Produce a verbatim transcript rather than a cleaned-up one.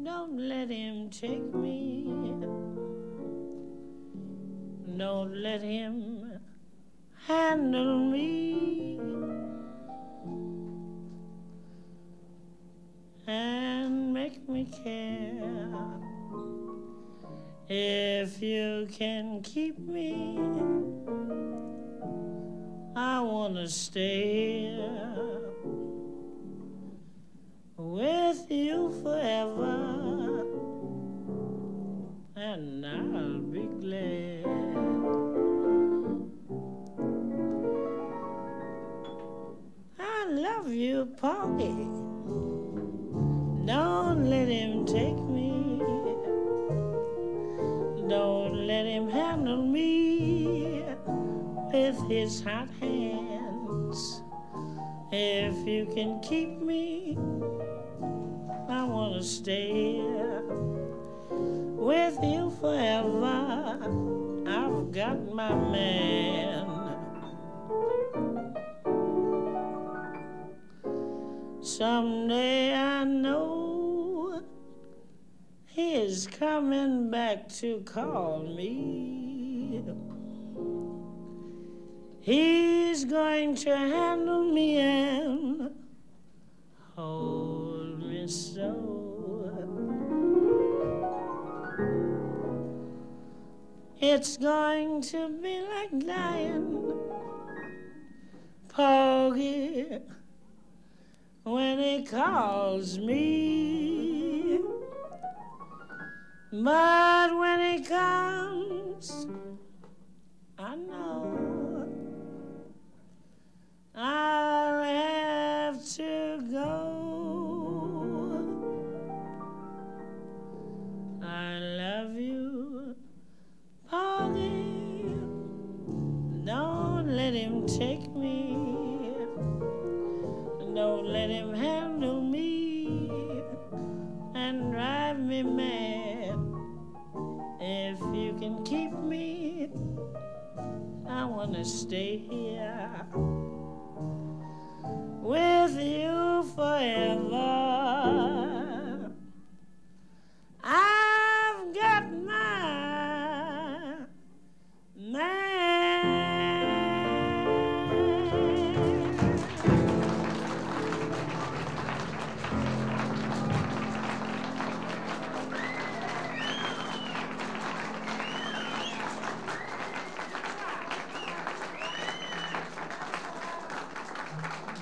Don't let him take me. Don't let him handle me. And make me care. If you can keep me, I wanna stay with you forever, and I'll be glad. I love you, Porgy. Don't let him take me. Don't let him handle me with his hot hands. If you can keep me, I wanna stay with you forever. I've got my man. Someday I know he is coming back to call me. He's going to handle me and hold me so. It's going to be like dying, Porgy, when he calls me. But when he comes, I know I'll have to go. I love you, Porgy. Don't let him take me. Don't let him handle me and drive me mad. If you can keep me, I wanna stay here with you forever.